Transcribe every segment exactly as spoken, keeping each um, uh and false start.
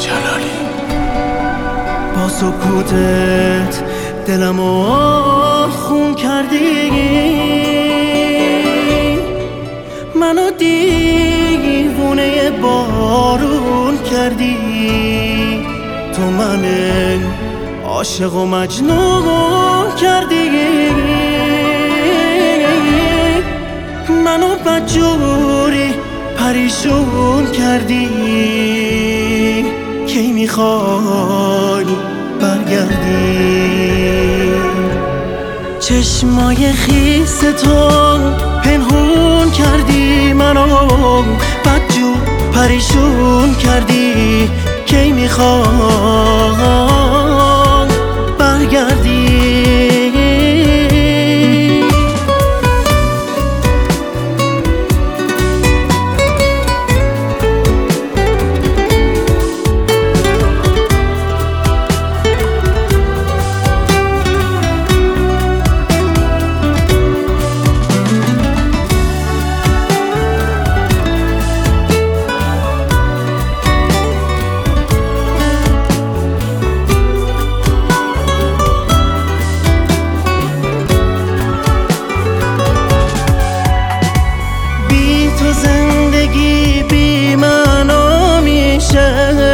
جلالی. با سکوتت دلمو خون کردی، منو دیوونه بارون کردی. تو من عاشق و مجنون کردی، منو بدجوری پریشون کردی. کی میخوای برگردی؟ چشمای خیس تو پنهون کردی، منو بدجور پریشون کردی. کی میخوای برگردی؟ زندگی بی معنا میشه،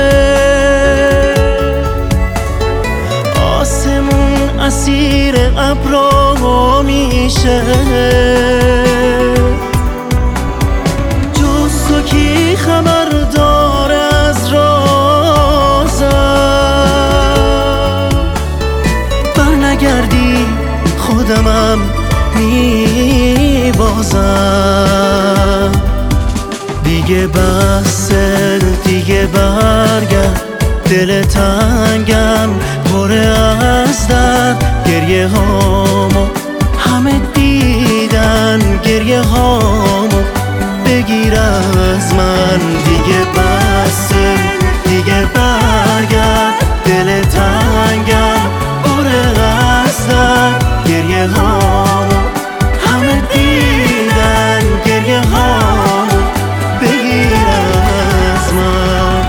آسمون اسیر ابرا میشه. جز تو کی خبر داره از رازم؟ برنگردی خودمم میبازم. دیگه بسه دیگه برگرد، دل تنگم پره از درد. گریه هامو همه دیدن، گریه هامو بگیر از من. دیگه بسه دیگه برگرد، دل تنگم پره از درد. گریه هامو همه دیدن، گریه هامو بگیر از من.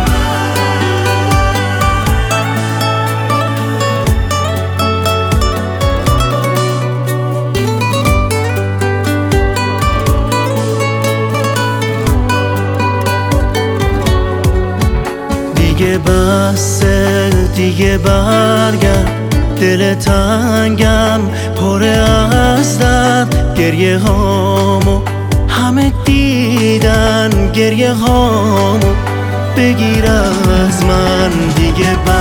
دیگه بسه دیگه برگرد، دل تنگم پره از درد. گریه هامو همه دیدن، گریه هامو بگیر از من. دیگه